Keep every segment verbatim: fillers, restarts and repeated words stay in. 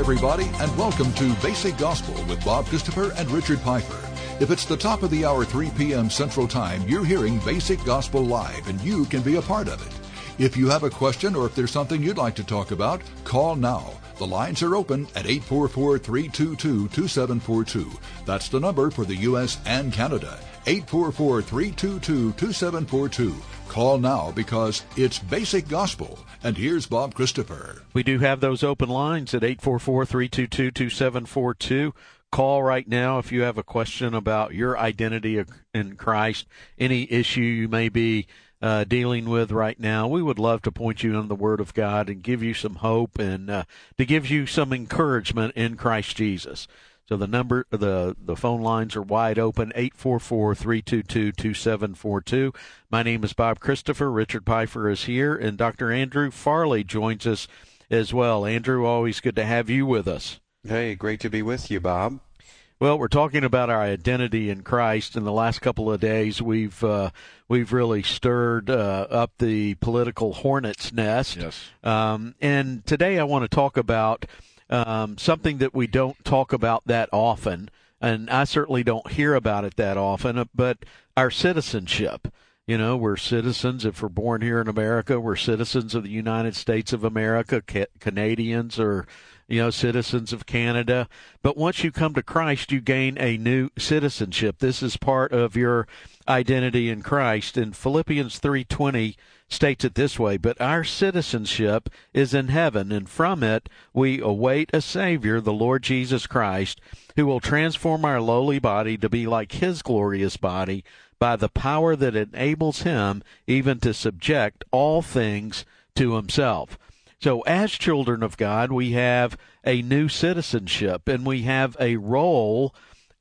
everybody, and welcome to Basic Gospel with Bob Christopher and Richard Piper. If it's the top of the hour, three p.m. Central Time, you're hearing Basic Gospel live, and you can be a part of it. If you have a question or if there's something you'd like to talk about, call now. The lines are open at eight four four, three two two, two seven four two. That's the number for the U S and Canada. eight four four, three two two, two seven four two. Call now because it's Basic Gospel. And here's Bob Christopher. We do have those open lines at eight four four, three two two, two seven four two. Call right now if you have a question about your identity in Christ, any issue you may be uh, dealing with right now. We would love to point you in the Word of God and give you some hope and uh, to give you some encouragement in Christ Jesus. So the number, the, the phone lines are wide open, eight four four, three two two, two seven four two. My name is Bob Christopher. Richard Piper is here, and Doctor Andrew Farley joins us as well. Andrew, always good to have you with us. Hey, great to be with you, Bob. Well, we're talking about our identity in Christ. In the last couple of days, we've uh, we've really stirred uh, up the political hornet's nest. Yes. Um, and today I want to talk about um, something that we don't talk about that often, and I certainly don't hear about it that often, but our citizenship. You know, we're citizens. If we're born here in America, we're citizens of the United States of America. Ca- Canadians are, you know, citizens of Canada. But once you come to Christ, you gain a new citizenship. This is part of your identity in Christ. And Philippians three twenty states it this way, but our citizenship is in heaven, and from it we await a Savior, the Lord Jesus Christ, who will transform our lowly body to be like his glorious body by the power that enables him even to subject all things to himself. So as children of God, we have a new citizenship, and we have a role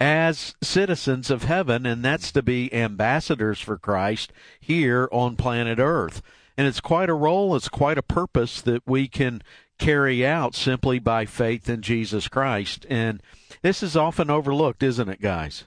as citizens of heaven, and that's to be ambassadors for Christ here on planet Earth. And it's quite a role, it's quite a purpose that we can carry out simply by faith in Jesus Christ. And this is often overlooked, isn't it, guys?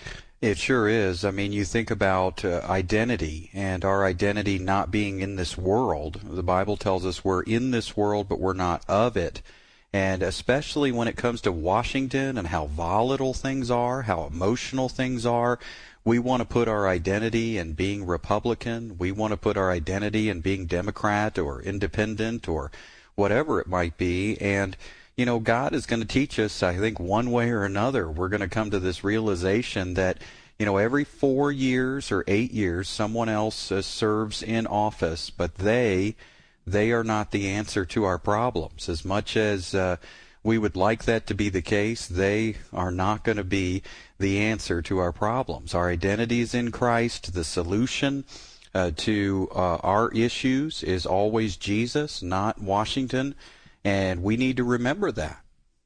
It sure is. I mean, you think about uh, identity and our identity not being in this world. The Bible tells us we're in this world, but we're not of it. And especially when it comes to Washington and how volatile things are, how emotional things are, we want to put our identity in being Republican. We want to put our identity in being Democrat or independent or whatever it might be. And you know, God is going to teach us, I think, one way or another. We're going to come to this realization that, you know, every four years or eight years, someone else uh, serves in office, but they, they are not the answer to our problems. As much as uh, we would like that to be the case, they are not going to be the answer to our problems. Our identity is in Christ. The solution uh, to uh, our issues is always Jesus, not Washington. And we need to remember that.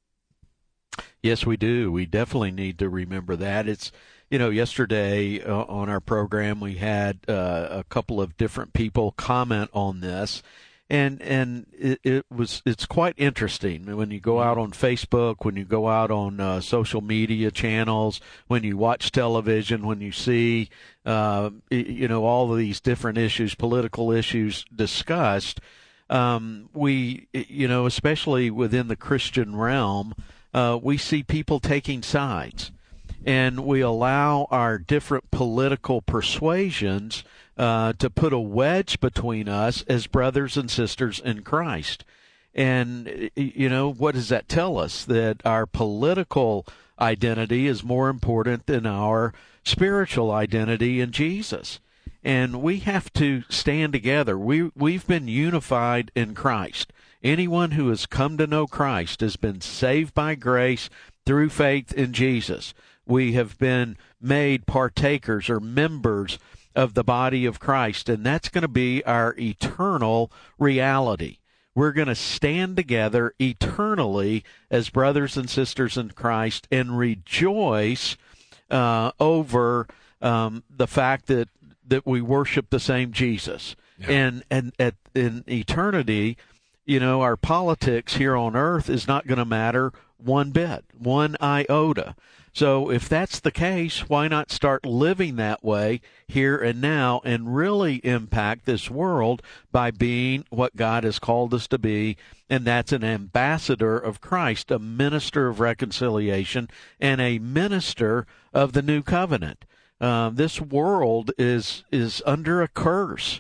Yes, we do. We definitely need to remember that. It's, you know, yesterday uh, on our program, we had uh, a couple of different people comment on this. And and it, it was it's quite interesting when you go out on Facebook, when you go out on uh, social media channels, when you watch television, when you see, uh, you know, all of these different issues, political issues discussed. Um, we, you know, especially within the Christian realm, uh, we see people taking sides, and we allow our different political persuasions uh, to put a wedge between us as brothers and sisters in Christ. And, you know, what does that tell us? That our political identity is more important than our spiritual identity in Jesus. And we have to stand together. We, we've been unified in Christ. Anyone who has come to know Christ has been saved by grace through faith in Jesus. We have been made partakers or members of the body of Christ, and that's going to be our eternal reality. We're going to stand together eternally as brothers and sisters in Christ and rejoice uh, over um, the fact that that we worship the same Jesus. Yeah. And and at in eternity, you know, our politics here on earth is not going to matter one bit, one iota. So if that's the case, why not start living that way here and now and really impact this world by being what God has called us to be, and that's an ambassador of Christ, a minister of reconciliation, and a minister of the new covenant. Uh, this world is is under a curse.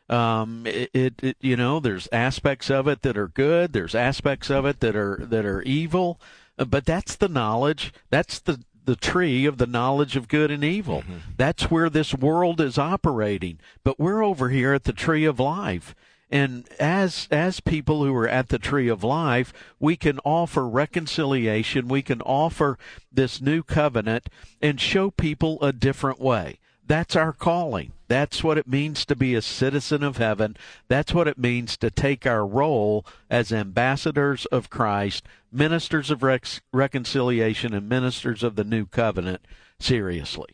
Um, it, it, it, you know, there's aspects of it that are good. There's aspects of it that are that are evil. Uh, but that's the knowledge. That's the the tree of the knowledge of good and evil. Mm-hmm. That's where this world is operating. But we're over here at the tree of life. And as as people who are at the tree of life, we can offer reconciliation. We can offer this new covenant and show people a different way. That's our calling. That's what it means to be a citizen of heaven. That's what it means to take our role as ambassadors of Christ, ministers of rec- reconciliation, and ministers of the new covenant seriously.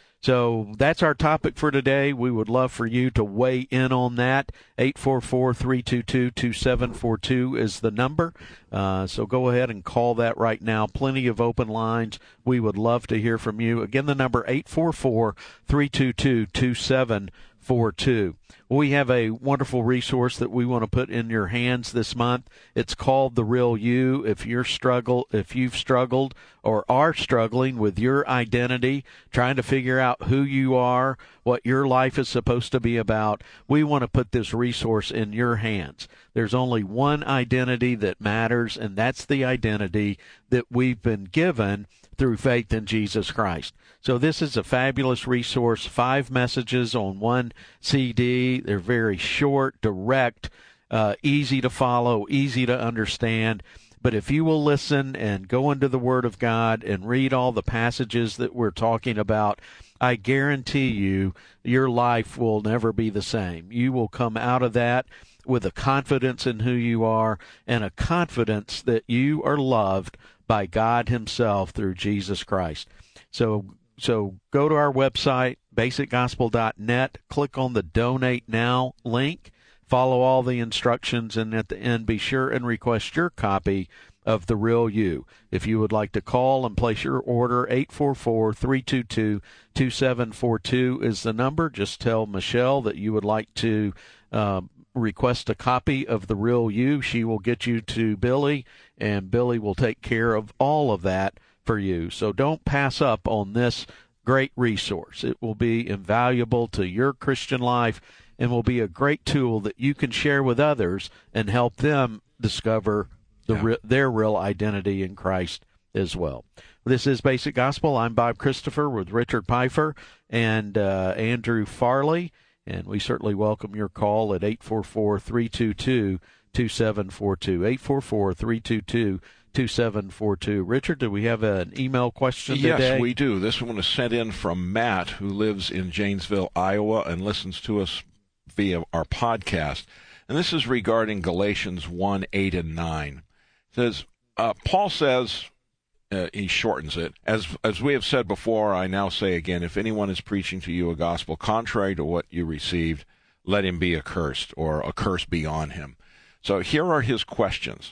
So that's our topic for today. We would love for you to weigh in on that. eight four four, three two two, two seven four two is the number. Uh, so go ahead and call that right now. Plenty of open lines. We would love to hear from you. Again, the number eight four four, three two two, two seven four two. We have a wonderful resource that we want to put in your hands this month. It's called The Real You. If you're struggle, if you've struggled or are struggling with your identity, trying to figure out who you are, what your life is supposed to be about, we want to put this resource in your hands. There's only one identity that matters, and that's the identity that we've been given through faith in Jesus Christ. So this is a fabulous resource, five messages on one C D. They're very short, direct, uh, easy to follow, easy to understand. But if you will listen and go into the Word of God and read all the passages that we're talking about, I guarantee you your life will never be the same. You will come out of that with a confidence in who you are and a confidence that you are loved by God Himself through Jesus Christ. So so go to our website, basic gospel dot net, click on the Donate Now link, follow all the instructions, and at the end be sure and request your copy of The Real You. If you would like to call and place your order, eight four four, three two two, two seven four two is the number. Just tell Michelle that you would like to uh, request a copy of The Real You. She will get you to Billy, and Billy will take care of all of that for you. So don't pass up on this great resource. It will be invaluable to your Christian life and will be a great tool that you can share with others and help them discover the, yeah. re- their real identity in Christ as well. This is Basic Gospel. I'm Bob Christopher with Richard Pfeiffer and uh, Andrew Farley, and we certainly welcome your call at eight four four, three two two, two seven four two, eight four four, three two two, two seven four two. Richard, do we have an email question yes, today? Yes, we do. This one is sent in from Matt, who lives in Janesville, Iowa, and listens to us via our podcast. And this is regarding Galatians one, eight, and nine. It says, uh, Paul says, uh, he shortens it, as as we have said before, I now say again, if anyone is preaching to you a gospel contrary to what you received, let him be accursed, or a curse be on him. So here are his questions.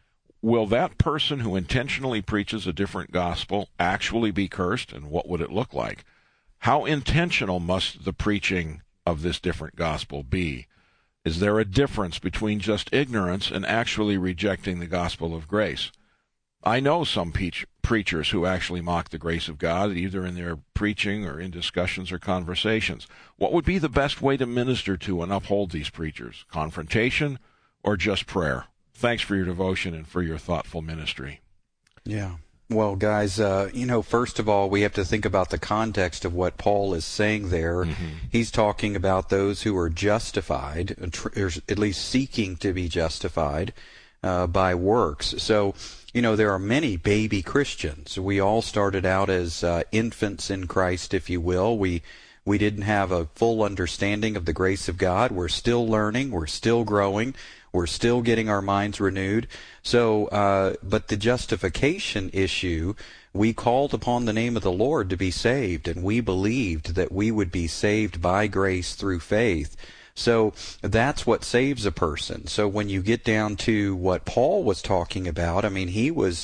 Will that person who intentionally preaches a different gospel actually be cursed, and what would it look like? How intentional must the preaching of this different gospel be? Is there a difference between just ignorance and actually rejecting the gospel of grace? I know some pe- preachers who actually mock the grace of God, either in their preaching or in discussions or conversations. What would be the best way to minister to and uphold these preachers? Confrontation or just prayer? Thanks for your devotion and for your thoughtful ministry. Yeah. Well, guys, uh, you know, first of all, we have to think about the context of what Paul is saying there. Mm-hmm. He's talking about those who are justified, or at least seeking to be justified uh, by works. So, you know, there are many baby Christians. We all started out as uh, infants in Christ, if you will. We we didn't have a full understanding of the grace of God. We're still learning. We're still growing. We're still getting our minds renewed. So, uh, but the justification issue, we called upon the name of the Lord to be saved, and we believed that we would be saved by grace through faith. So that's what saves a person. So when you get down to what Paul was talking about, I mean, he was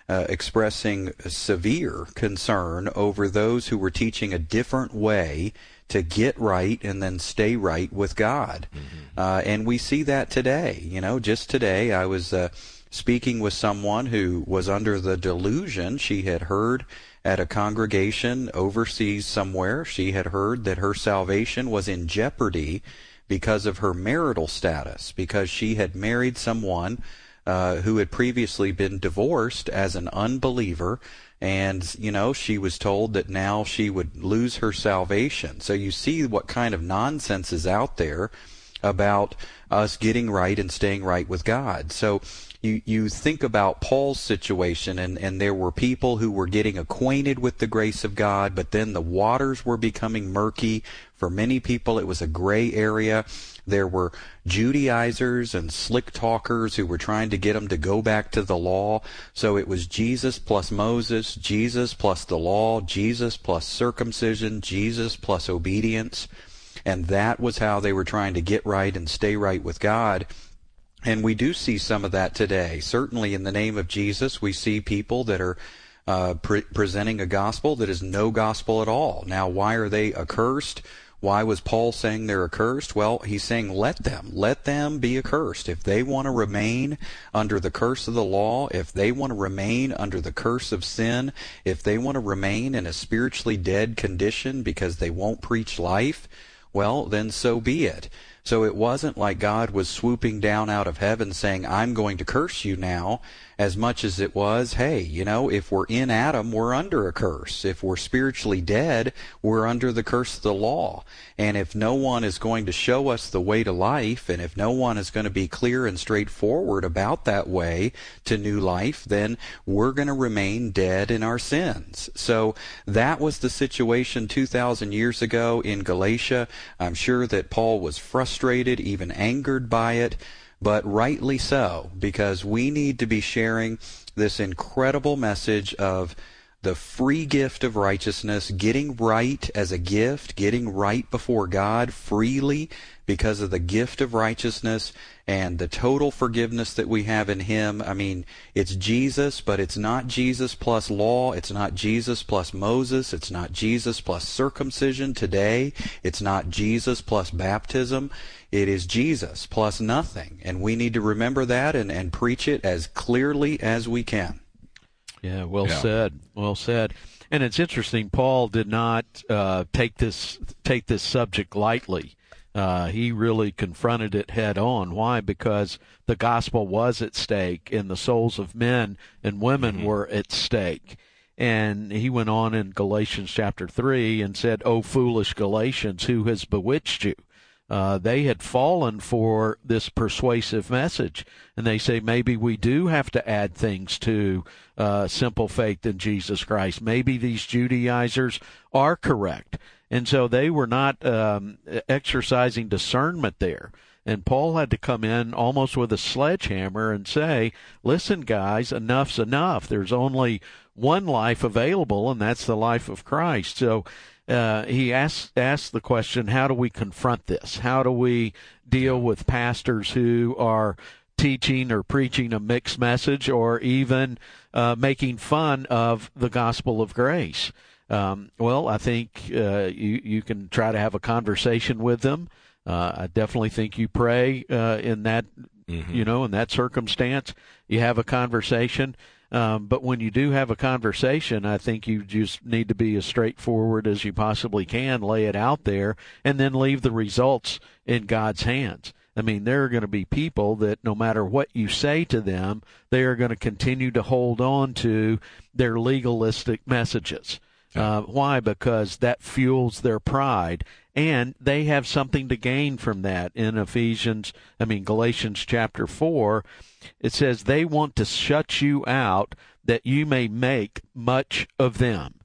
uh, expressing severe concern over those who were teaching a different way to get right and then stay right with God. Mm-hmm. Uh, and we see that today. You know, just today I was uh, speaking with someone who was under the delusion. She had heard at a congregation overseas somewhere, she had heard that her salvation was in jeopardy because of her marital status, because she had married someone uh, who had previously been divorced as an unbeliever. And, you know, she was told that now she would lose her salvation. So you see what kind of nonsense is out there about us getting right and staying right with God. So you, you think about Paul's situation, and, and there were people who were getting acquainted with the grace of God, but then the waters were becoming murky. For many people, it was a gray area. There were Judaizers and slick talkers who were trying to get them to go back to the law. So it was Jesus plus Moses, Jesus plus the law, Jesus plus circumcision, Jesus plus obedience. And that was how they were trying to get right and stay right with God. And we do see some of that today. Certainly in the name of Jesus, we see people that are uh, pre- presenting a gospel that is no gospel at all. Now, why are they accursed? Why was Paul saying they're accursed? Well, he's saying let them. Let them be accursed. If they want to remain under the curse of the law, if they want to remain under the curse of sin, if they want to remain in a spiritually dead condition because they won't preach life, well, then so be it. So it wasn't like God was swooping down out of heaven saying, I'm going to curse you now, as much as it was, hey, you know, if we're in Adam, we're under a curse. If we're spiritually dead, we're under the curse of the law. And if no one is going to show us the way to life, and if no one is going to be clear and straightforward about that way to new life, then we're going to remain dead in our sins. So that was the situation two thousand years ago in Galatia. I'm sure that Paul was frustrated, even angered by it. But rightly so, because we need to be sharing this incredible message of the free gift of righteousness, getting right as a gift, getting right before God freely because of the gift of righteousness and the total forgiveness that we have in Him. I mean, it's Jesus, but it's not Jesus plus law. It's not Jesus plus Moses. It's not Jesus plus circumcision today. It's not Jesus plus baptism. It is Jesus plus nothing. And we need to remember that and, and preach it as clearly as we can. Yeah, well Yeah. said. Well said. And it's interesting, Paul did not uh, take this take this subject lightly. Uh, he really confronted it head on. Why? Because the gospel was at stake, and the souls of men and women mm-hmm. were at stake. And he went on in Galatians chapter three and said, "O foolish Galatians, who has bewitched you?" Uh, they had fallen for this persuasive message. And they say, maybe we do have to add things to uh, simple faith in Jesus Christ. Maybe these Judaizers are correct. And so they were not um, exercising discernment there. And Paul had to come in almost with a sledgehammer and say, listen, guys, enough's enough. There's only one life available, and that's the life of Christ. So uh, he asked, asked the question, how do we confront this? How do we deal with pastors who are teaching or preaching a mixed message, or even uh, making fun of the gospel of grace? Um, well, I think uh, you, you can try to have a conversation with them. Uh, I definitely think you pray uh, in that, mm-hmm. you know, in that circumstance. You have a conversation. Um, but when you do have a conversation, I think you just need to be as straightforward as you possibly can, lay it out there, and then leave the results in God's hands. I mean, there are going to be people that no matter what you say to them, they are going to continue to hold on to their legalistic messages. Uh, why? Because that fuels their pride, and they have something to gain from that. In Ephesians, I mean Galatians chapter four, it says they want to shut you out that you may make much of them.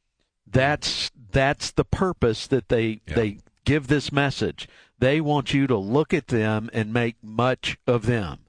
That's that's the purpose that they yeah. they give this message. They want you to look at them and make much of them,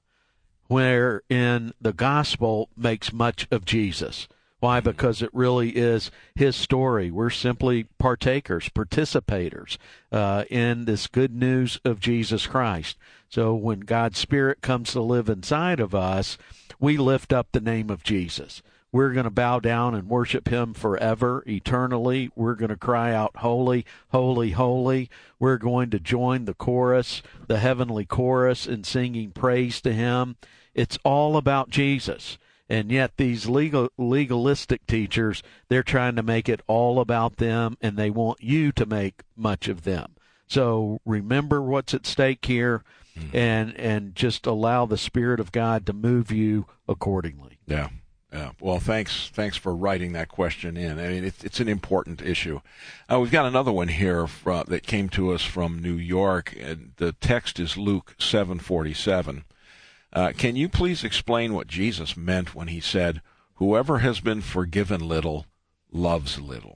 wherein the gospel makes much of Jesus. Why? Because it really is His story. We're simply partakers, participators uh, in this good news of Jesus Christ. So when God's Spirit comes to live inside of us, we lift up the name of Jesus. we're going to bow down and worship him forever, eternally. We're going to cry out, holy, holy, holy. We're going to join the chorus, the heavenly chorus, in singing praise to him. It's all about Jesus. And yet these legal, legalistic teachers, they're trying to make it all about them, and they want you to make much of them. So remember what's at stake here, mm-hmm. and and just allow the Spirit of God to move you accordingly. Yeah, yeah. Well, thanks thanks for writing that question in. I mean, it's, it's an important issue. Uh, we've got another one here from, that came to us from New York, and the text is Luke seven forty-seven. Uh, can you please explain what Jesus meant when he said, whoever has been forgiven little loves little?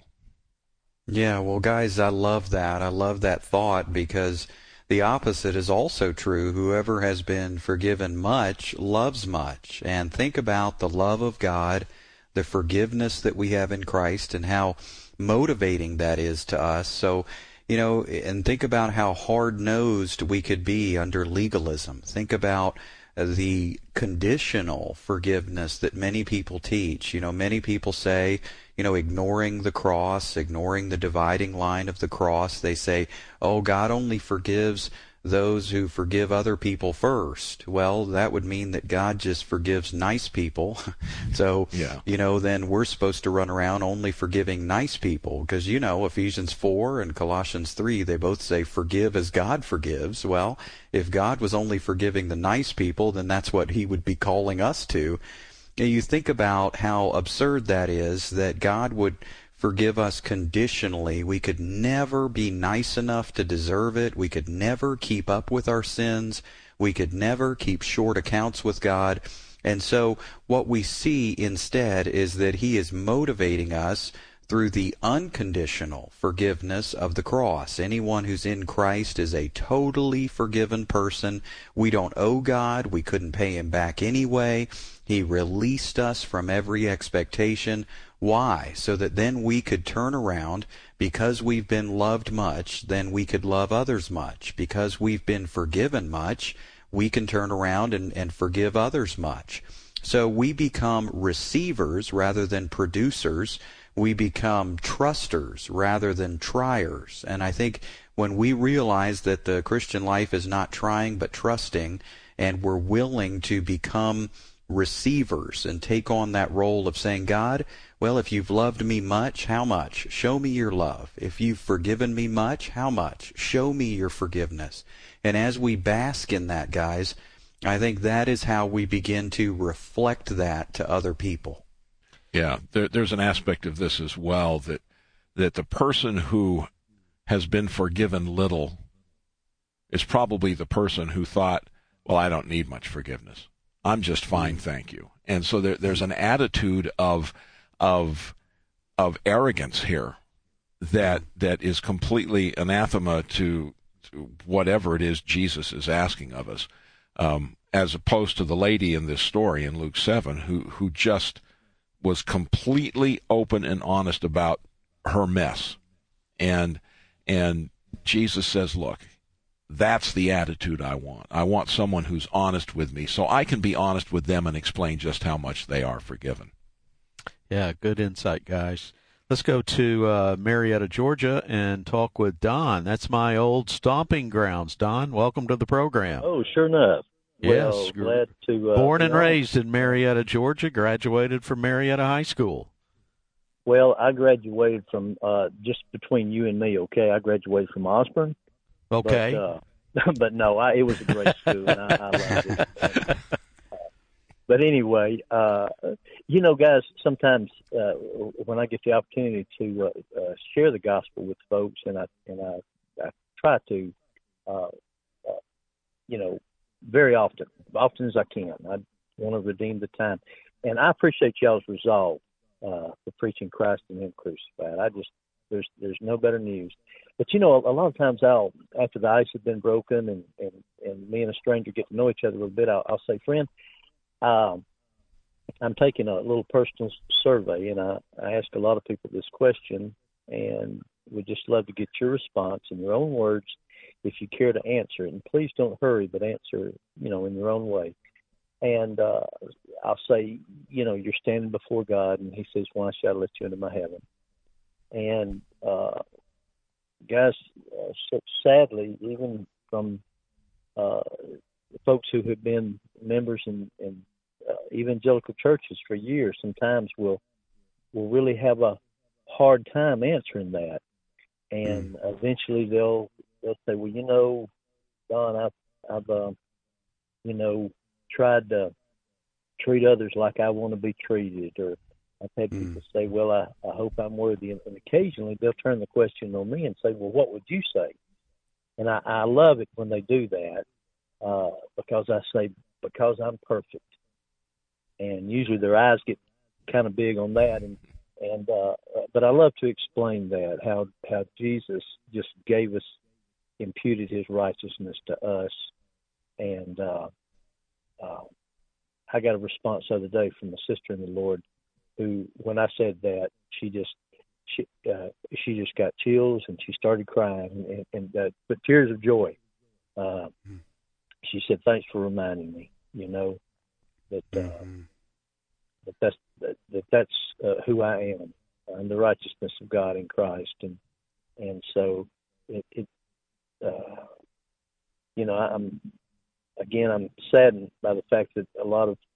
Yeah, well, guys, I love that. I love that thought, because the opposite is also true. Whoever has been forgiven much loves much. And think about the love of God, the forgiveness that we have in Christ, and how motivating that is to us. So, you know, and think about how hard-nosed we could be under legalism. Think about the conditional forgiveness that many people teach. You know, many people say, you know, ignoring the cross, ignoring the dividing line of the cross, they say, oh, God only forgives those who forgive other people first. Well, that would mean that God just forgives nice people. So, yeah. you know, then we're supposed to run around only forgiving nice people, because, you know, Ephesians four and Colossians three, they both say forgive as God forgives. Well, if God was only forgiving the nice people, then that's what he would be calling us to. And you think about how absurd that is, that God would forgive us conditionally. We could never be nice enough to deserve it. We could never keep up with our sins. We could never keep short accounts with God. And so what we see instead is that he is motivating us through the unconditional forgiveness of the cross. Anyone who's in Christ is a totally forgiven person. We don't owe God. We couldn't pay him back anyway. He released us from every expectation. Why? So that then we could turn around, because we've been loved much, then we could love others much. Because we've been forgiven much, we can turn around and, and forgive others much. So we become receivers rather than producers. We become trusters rather than triers. And I think when we realize that the Christian life is not trying but trusting, and we're willing to become receivers and take on that role of saying, God, well, if you've loved me much, how much? Show me your love. If you've forgiven me much, how much? Show me your forgiveness. And as we bask in that, guys, I think that is how we begin to reflect that to other people. Yeah, there, there's an aspect of this as well, that that the person who has been forgiven little is probably the person who thought, well, I don't need much forgiveness. I'm just fine, thank you. And so there, there's an attitude of of of arrogance here that that is completely anathema to, to whatever it is Jesus is asking of us, um, as opposed to the lady in this story in Luke seven who who just was completely open and honest about her mess, and and Jesus says, look, that's the attitude I want. I want someone who's honest with me, so I can be honest with them and explain just how much they are forgiven. Yeah, good insight, guys. Let's go to uh, Marietta, Georgia, and talk with Don. That's my old stomping grounds. Don, welcome to the program. Oh, sure enough. Yes, well, glad to. Uh, born and know. raised in Marietta, Georgia, graduated from Marietta High School. Well, I graduated from uh, just between you and me. Okay, I graduated from Osborne. Okay, but, uh, but no, I, it was a great school, and I, I loved it. And, uh, but anyway, uh, you know, guys, sometimes uh, when I get the opportunity to uh, uh, share the gospel with folks, and I and I, I try to, uh, uh, you know. Very often, often as I can. I want to redeem the time. And I appreciate y'all's resolve uh, for preaching Christ and Him crucified. I just, there's there's no better news. But, you know, a, a lot of times I'll, after the ice has been broken and, and, and me and a stranger get to know each other a little bit, I'll, I'll say, friend, um, I'm taking a little personal survey, and I, I ask a lot of people this question, and would just love to get your response in your own words, if you care to answer it. And please don't hurry, but answer, you know, in your own way. And uh, I'll say, you know, you're standing before God, and He says, "Why should I let you into my heaven?" And uh, guys, uh, so sadly, even from uh, folks who have been members in, in uh, evangelical churches for years, sometimes will will really have a hard time answering that, and mm. eventually they'll they'll say, "Well, you know, Don, I've I've uh, you know tried to treat others like I want to be treated," or I've had mm. people say, "Well, I, I hope I'm worthy," and, and occasionally they'll turn the question on me and say, "Well, what would you say?" And I, I love it when they do that uh, because I say, "Because I'm perfect," and usually their eyes get kind of big on that, and and uh, but I love to explain that how how Jesus just gave us, imputed His righteousness to us, and uh, uh, I got a response the other day from a sister in the Lord who, when I said that, she just she uh, she just got chills and she started crying, and, and uh, but tears of joy. Uh, mm. She said, "Thanks for reminding me, you know, that uh, mm-hmm. that that's that, that that's uh, who I am. I'm the righteousness of God in Christ," and and so it, it uh, you know, I'm again I'm saddened by the fact that a lot of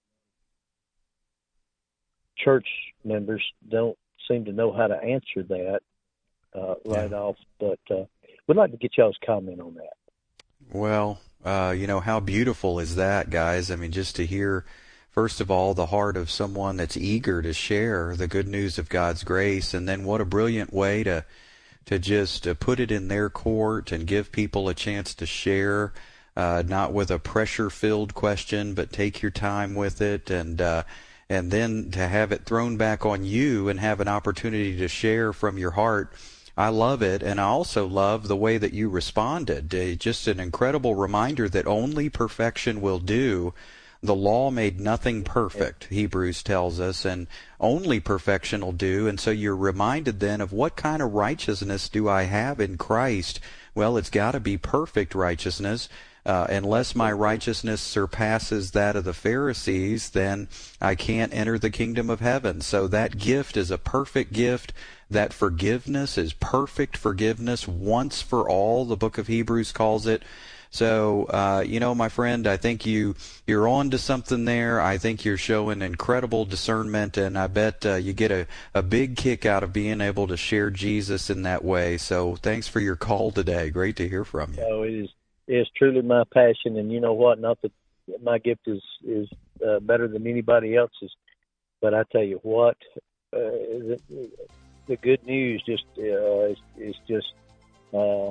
church members don't seem to know how to answer that uh, right yeah. off. But uh, we'd like to get y'all's comment on that. Well, uh, you know, how beautiful is that, guys? I mean, just to hear, first of all, the heart of someone that's eager to share the good news of God's grace, and then what a brilliant way to to just uh, put it in their court and give people a chance to share, uh, not with a pressure-filled question, but take your time with it, and uh, and then to have it thrown back on you and have an opportunity to share from your heart. I love it, and I also love the way that you responded. Uh, just an incredible reminder that only perfection will do. The law made nothing perfect, Hebrews tells us, and only perfection will do. And so you're reminded then of what kind of righteousness do I have in Christ? Well, it's got to be perfect righteousness. Uh, unless my righteousness surpasses that of the Pharisees, then I can't enter the kingdom of heaven. So that gift is a perfect gift. That forgiveness is perfect forgiveness once for all, the book of Hebrews calls it. So, uh, you know, my friend, I think you, you're on to something there. I think you're showing incredible discernment, and I bet uh, you get a, a big kick out of being able to share Jesus in that way. So thanks for your call today. Great to hear from you. Oh, it is. It's truly my passion, and you know what? Not that my gift is is uh, better than anybody else's, but I tell you what, uh, the, the good news just uh, is, is just uh,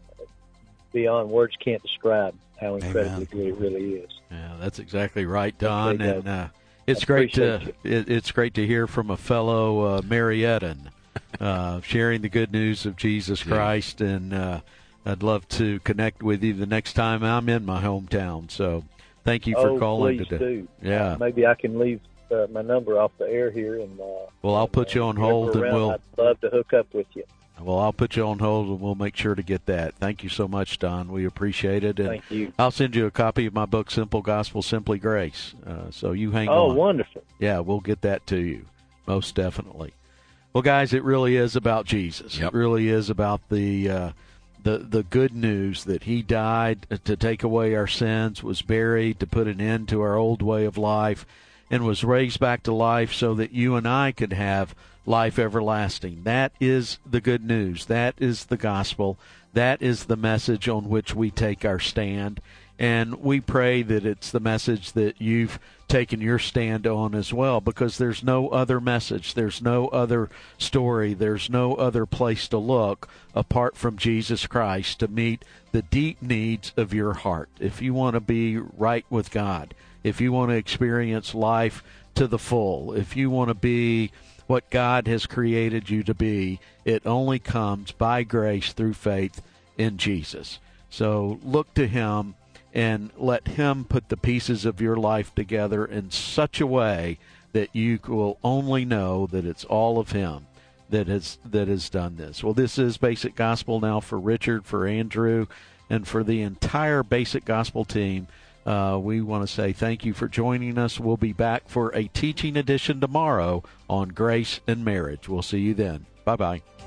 beyond words can't describe how incredibly Amen. Good it really is. Yeah, that's exactly right, Don, and uh, it's great to it, it's great to hear from a fellow uh, Marietan uh, sharing the good news of Jesus Christ, yeah. and. Uh, I'd love to connect with you the next time I'm in my hometown. So thank you for oh, calling please today. Do. Yeah. Maybe I can leave uh, my number off the air here. and. Uh, well, I'll put you on hold, and we'll. I'd love to hook up with you. Well, I'll put you on hold, and we'll make sure to get that. Thank you so much, Don. We appreciate it. And Thank you. I'll send you a copy of my book, Simple Gospel, Simply Grace. Uh, so you hang oh, on. Oh, wonderful. Yeah, we'll get that to you, most definitely. Well, guys, it really is about Jesus. Yep. It really is about the. Uh, The the good news that he died to take away our sins, was buried to put an end to our old way of life, and was raised back to life so that you and I could have life everlasting. That is the good news. That is the gospel. That is the message on which we take our stand. And we pray that it's the message that you've taken your stand on as well, because there's no other message, there's no other story, there's no other place to look apart from Jesus Christ to meet the deep needs of your heart. If you want to be right with God, if you want to experience life to the full, if you want to be what God has created you to be, it only comes by grace through faith in Jesus. So look to him and let him put the pieces of your life together in such a way that you will only know that it's all of him that has that has done this. Well, this is Basic Gospel now for Richard, for Andrew, and for the entire Basic Gospel team. Uh, we want to say thank you for joining us. We'll be back for a teaching edition tomorrow on grace and marriage. We'll see you then. Bye-bye.